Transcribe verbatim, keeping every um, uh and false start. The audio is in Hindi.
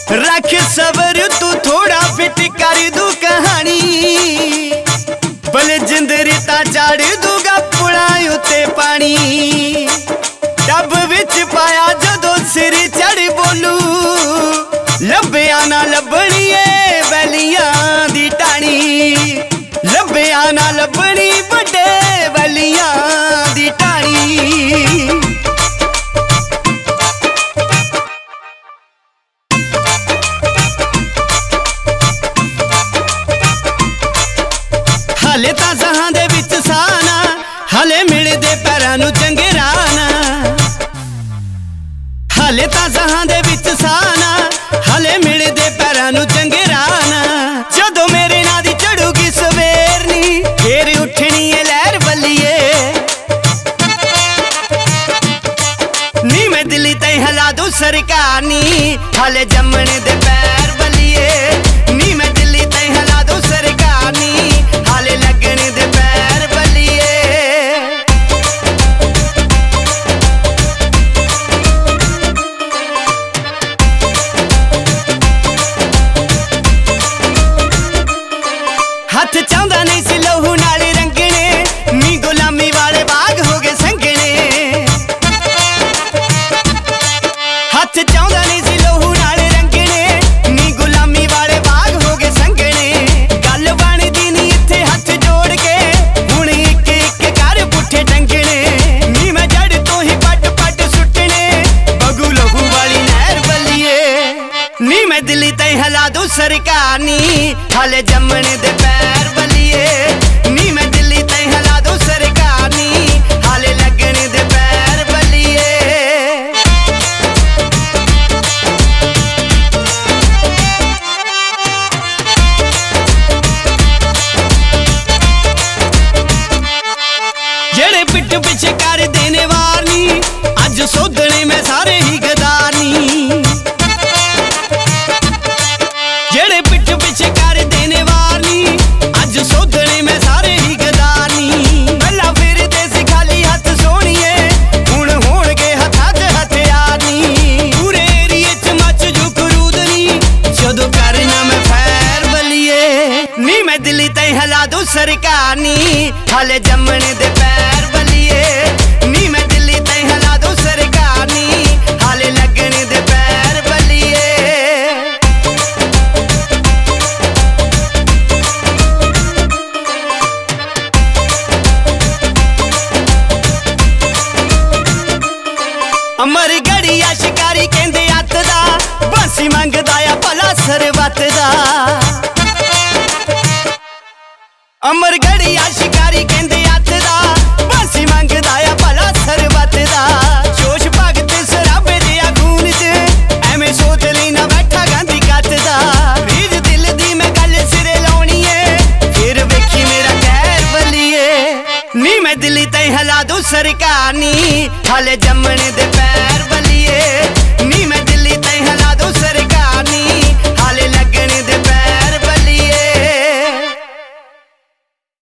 रख सबर तू थोड़ा फिट कर दू कहानी बलजिंदर ता चाड़ दूगा पुड़ाई उत्ते पानी डब विच पाया जदों सिर चढ़ बोलू लभ्या ना लभणीए वैलियां दी टाणी लभ्या ना लभणी बड़े वैलियां दी टाणी। हले तां जहां दे विच साना हले मिलदे पैरां नूं चंगेराना हले तां जहां दे विच साना हले मिलदे पैरां नूं चंगेराना जदों मेरे नां दी चढ़ूगी सवेरनी फिर उठनी है लहर बल्लिए नी मैं दिल्ली ते हिला दूं सरकार नी हले जम्मण दे पैर बल्लिए नी मैं दिल्ली ते हिला दूं सरकार नी हाले लगन दे पैर बल्लिए। हथ चाहता नहीं सी लहू नाल रंगने नी गुलामी वाले बाग हो गए संगने हथ चाहता नहीं सी लहू नाल रंगने नी गुलामी वाले बाग हो गए संगने गल बनदी नी इत्थे हथ जोड़ के हुण इक इक कर पुठे टंगने नी मैं जड़ तो ही पट पट सुटने बगू लहू वाली नहर बल्लिए नी मैं दिल्ली ते हिला दूं सरकार नी हाले जम्मण दे पैर बल्लिए नी मैं दिल्ली ते हिला दूं सरकार नी हाले लगन दे पैर बल्लिए। जेड़े पिट पिछे कर देने वारनी अज सोधने में सारे ही गदारनी जेड़े पिट पिछे कर देने वारनी अज सोधने में सारे ही गदारनी भला फिर दे खाली हथ सोनिए हुण होणगे हथा च हथियारनी पूरे एरिए च मच जू करूदनी जदों करना मैं फैर बल्लिए नी मैं दिल्ली ते हिला दूं सरकार नी हाले जम्मण दे पैर बल्लिए नी मैं दिल्ली ते हिला दूं सरकार नी हाले लगन दे पैर बल्लिए। अमर गड़िया शिकारी कहंदे अत दा बांसी मंगदा आ भला सरबत दा अमर गड़िया शिकारी कहंदे अत दा बांसी मंगदा आ भला सरबत दा जोश भगत सराबे दे खून च एवें सोच ली ना बैठा गांधी कत दा रीज दिल दी मैं गल सिरे लाउणी है फिर वेखी मेरा कहर बल्लिए नी मैं दिल्ली ते हिला दूं सरकार नी हाले जम्मण दे पैर बल्लिए